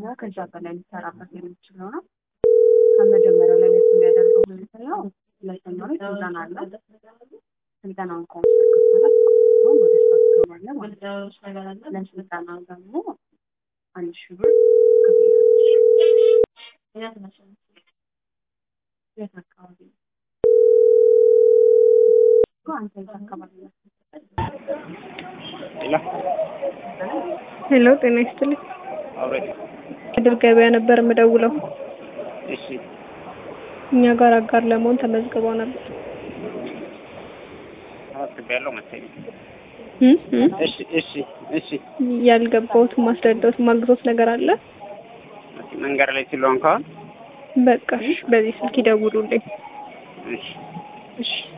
ከዛ በላይ ሊሰራበት የሚችለው ነው። ከመጀመሪያው ላይ የሚያደርገው ምንድነው? ሁለተኛው ላይ ስልጠና አለ። ስልጠናውን ከወሰድክ በኋላ ወደ ስራ ትገባለህ ማለት ነው። ለስልጠናው ደግሞ 1000 ብር ክፍያ የት አካባቢ ነው? አንተ የት አካባቢ ነው? ሄሎ ጤና ይስጥልኝ። አውሬት ምድር ገበያ ነበር የምደውለው። እሺ እኛ ጋር አጋር ለመሆን ተመዝግበው ነበር። አስገባለሁ መሰለኝ። እሺ ያልገባሁት ማስረዳት ማግዞት ነገር አለ። መንገድ ላይ ስለሆንኩ አሁን በቃ በዚህ ስልክ ይደውሉልኝ። እሺ እሺ